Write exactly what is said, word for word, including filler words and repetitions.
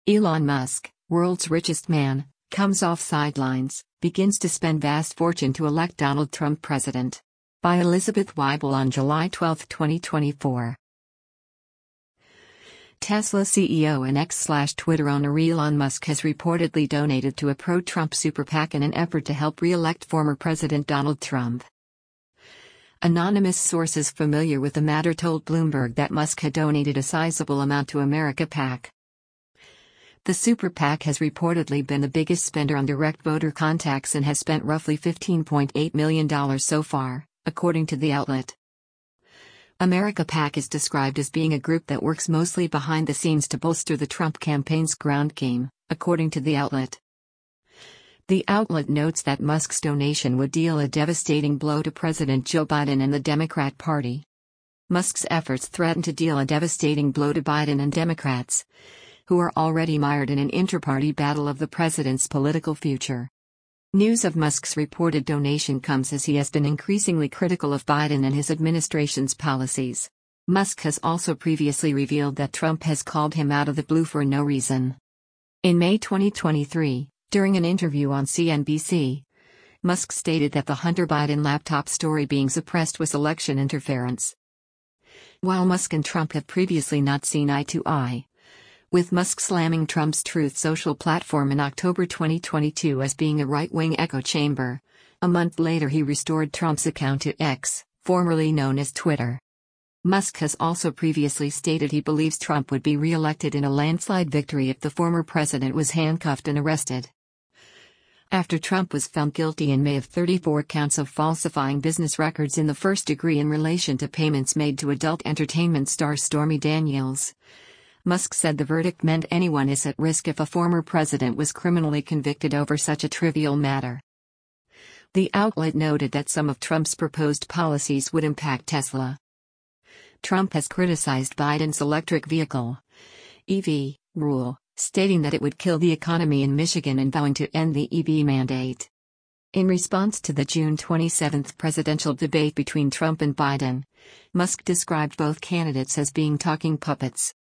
Elon Musk, world's richest man, comes off sidelines, begins to spend vast fortune to elect Donald Trump president. By Elizabeth Weibel on July twelfth, twenty twenty-four. Tesla C E O and X/Twitter owner Elon Musk has reportedly donated to a pro-Trump super PAC in an effort to help re-elect former President Donald Trump. Anonymous sources familiar with the matter told Bloomberg that Musk had donated a sizable amount to America PAC. The super PAC has reportedly been the biggest spender on direct voter contacts and has spent roughly fifteen point eight million dollars so far, according to the outlet. America PAC is described as being a group that works mostly behind the scenes to bolster the Trump campaign's ground game, according to the outlet. The outlet notes that Musk's donation would deal a devastating blow to President Joe Biden and the Democrat Party. Musk's efforts threaten to deal a devastating blow to Biden and Democrats, who are already mired in an inter-party battle of the president's political future. News of Musk's reported donation comes as he has been increasingly critical of Biden and his administration's policies. Musk has also previously revealed that Trump has called him out of the blue for no reason. In May twenty twenty-three, during an interview on C N B C, Musk stated that the Hunter Biden laptop story being suppressed was election interference. While Musk and Trump have previously not seen eye to eye, with Musk slamming Trump's Truth Social platform in October twenty twenty-two as being a right-wing echo chamber, a month later he restored Trump's account to X, formerly known as Twitter. Musk has also previously stated he believes Trump would be re-elected in a landslide victory if the former president was handcuffed and arrested. After Trump was found guilty in May of thirty-four counts of falsifying business records in the first degree in relation to payments made to adult entertainment star Stormy Daniels, Musk said the verdict meant anyone is at risk if a former president was criminally convicted over such a trivial matter. The outlet noted that some of Trump's proposed policies would impact Tesla. Trump has criticized Biden's electric vehicle (E V) rule, stating that it would kill the economy in Michigan and vowing to end the E V mandate. In response to the June twenty-seventh presidential debate between Trump and Biden, Musk described both candidates as being talking puppets.